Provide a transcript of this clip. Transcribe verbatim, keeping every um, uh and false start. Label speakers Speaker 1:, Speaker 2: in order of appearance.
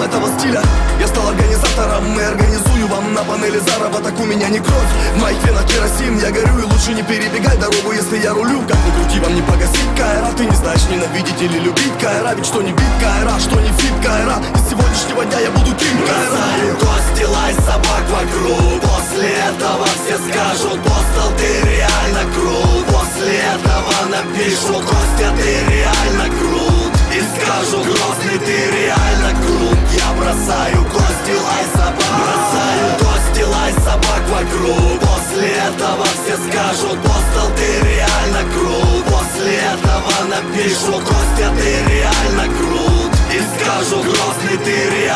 Speaker 1: этого стиля. Я стал организатором и организую вам на панели заработок. У меня не кровь, в моих венах керосин. Я горю и лучше не перебегай дорогу, если я рулю. Как ни крути, вам не погасить Кайра. Ты не знаешь, ненавидеть или любить Кайра. Ведь что не бит Кайра, что не фит Кайра. Из сегодняшнего дня я буду ким Кайра.
Speaker 2: Бросаю кости, лай собак вокруг. После этого все скажут: Постал, ты реально крут. После этого напишут: Костя, ты реально крут. И скажут: Грозный, ты реально крут. Я бросаю кости, лай собак. Бросаю кости, лай собак вокруг. После этого все скажут: Постал, ты реально крут. После этого напишут: Костя, ты реально крут. И скажут: Грозный, ты реально